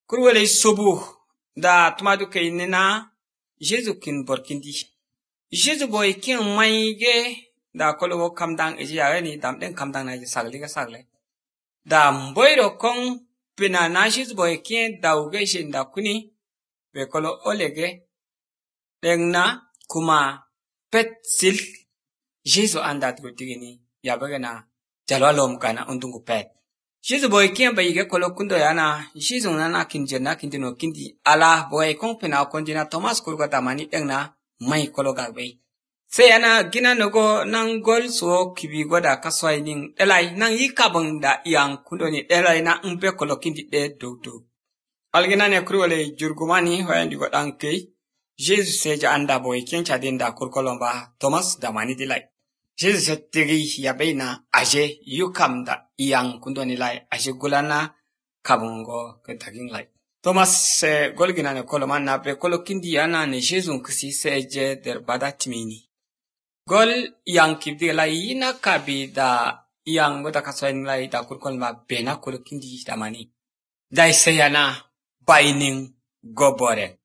kurwele sobu da tumadu kai nina Jesu kin borkindi. Jesu boy kin maige da kolo kamdang eji ni dam den kamdang na sagle ga sagle. Da mboiro kong pina na Jesu boy kin dauge shin da kuni be kolo olege dengna kuma pet sil Jesu andat gutigini ya bagana jalwalom kana undungu pet. Jesu boy kin bayige kolo kundo yana Jesu nana kinjena kindino kindi ala boy kong pina konjina Thomas kurga tamani dengna mai kolo gagbe. Se yana gina nogo nang gol so kibi goda kaswai ning elai nang yikabang da yang kundo ni elai na umpe kolo kindi de do. Algina ne kruwale jurgumani hoyandi godang kei Jesu seja anda boy kin chadinda kurkolomba Thomas damani dilai. Jesu setigi yabeina aje yukam da yang kundo ni lai aje gulana kabungo ketaging lai. Thomas golgina ne koloman na be kolo kindi yana ne Jesu kisi seje der bada timini. Gol yang kibdi lai yina kabi da yang goda kaswain lai da kurkolma bena kolo kindi damani. Dai seyana baining gobore.